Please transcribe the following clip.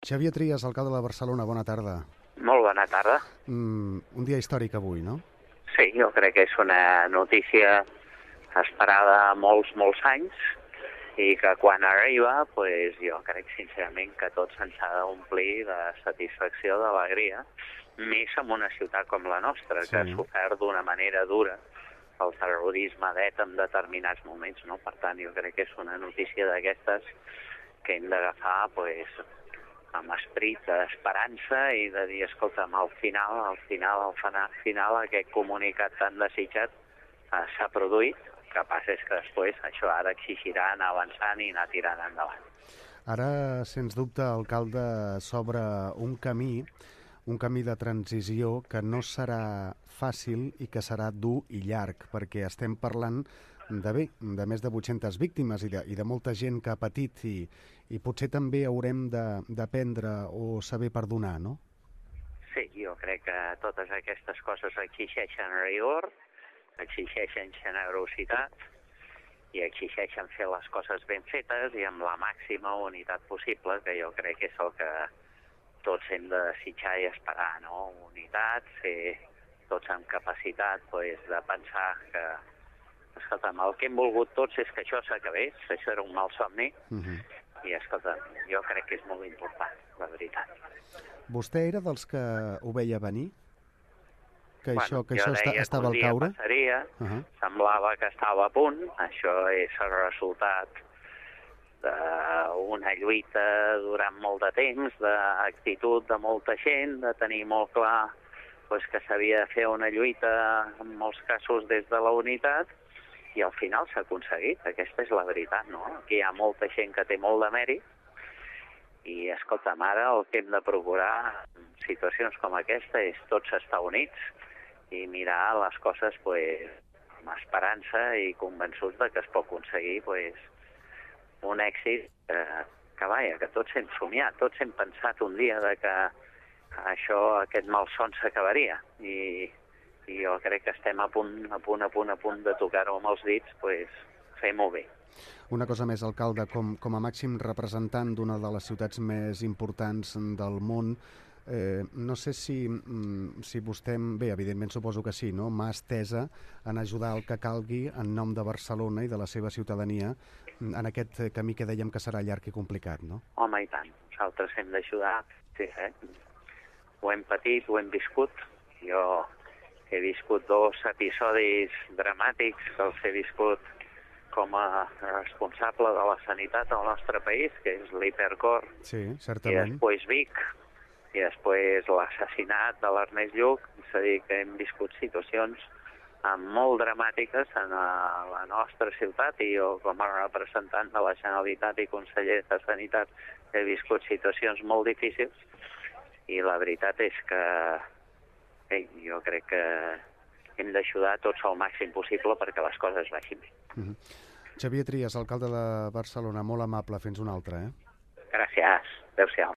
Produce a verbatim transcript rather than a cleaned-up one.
Xavier Trias, alcalde de Barcelona, bona tarda. Molt bona tarda. Mm, un dia històric avui, no? Sí, jo crec que és una notícia esperada molts, molts anys i que quan arriba, pues, jo crec sincerament que tots ens ha d'omplir de satisfacció, d'alegria, més en una ciutat com la nostra, Sí. que ha sofert d'una manera dura el terrorisme d'ETA en determinats moments, no? Per tant, jo crec que és una notícia d'aquestes que hem d'agafar, pues, amb esperit d'esperança i de dir, escolta'm, al final, al final, al final, al final aquest comunicat tan desitjat eh, s'ha produït. El que passa és que després això ara exigirà anar avançant i anar tirant endavant. Ara, sens dubte, alcalde, s'obre un camí, un camí de transició que no serà fàcil i que serà dur i llarg, perquè estem parlant de bé, de més de vuit-centes víctimes i de, i de molta gent que ha patit i, i potser també haurem d'aprendre o saber perdonar, no? Sí, jo crec que totes aquestes coses exigeixen rigor, exigeixen generositat i exigeixen fer les coses ben fetes i amb la màxima unitat possible, que jo crec que és el que tots hem de desitjar i esperar, no? Unitat, ser tots amb capacitat pues, de pensar que, escolta'm, el que hem volgut tots és que això s'acabés, això era un mal somni, Uh-huh. i escolta'm, jo crec que és molt important, la veritat. Vostè era dels que ho veia venir? Que Bueno, això, que jo això esta, deia estava que un al dia caure? passaria, Uh-huh. semblava que estava a punt, això és el resultat d'una lluita durant molt de temps, d'actitud de molta gent, de tenir molt clar pues, que s'havia de fer una lluita en molts casos des de la unitat i al final s'ha aconseguit, aquesta és la veritat, no? Aquí hi ha molta gent que té molt de mèrit i, escolta'm, ara el que hem de procurar en situacions com aquesta és tots estar units i mirar les coses pues, amb esperança i convençuts de que es pot aconseguir pues, un èxit eh, que, vaja, que tots hem somiat, tots hem pensat un dia de que això, aquest malson s'acabaria i, i jo crec que estem a punt, a punt, a punt, a punt de tocar-ho amb els dits, pues, fem-ho bé. Una cosa més, alcalde, com, com a màxim representant d'una de les ciutats més importants del món, eh, no sé si, mm, si vostè, bé, evidentment suposo que sí, no? Mà estesa en ajudar el que calgui en nom de Barcelona i de la seva ciutadania en aquest camí que dèiem que serà llarg i complicat, no? Home, i tant. Nosaltres hem d'ajudar. Sí, eh? Ho hem patit, ho hem viscut. Jo he viscut dos episodis dramàtics que els he viscut com a responsable de la sanitat del nostre país, que és l'Hipercor, Sí, i certament. després Vic, i després l'assassinat de l'Ernest Lluch. És a dir, que hem viscut situacions molt dramàtiques en la nostra ciutat i jo com a representant de la Generalitat i conseller de Sanitat he viscut situacions molt difícils i la veritat és que ei, jo crec que hem d'ajudar tots al màxim possible perquè les coses vagin bé. Uh-huh. Xavier Trias, alcalde de Barcelona, molt amable, fins una altra, eh? Gràcies. Adéu-siau.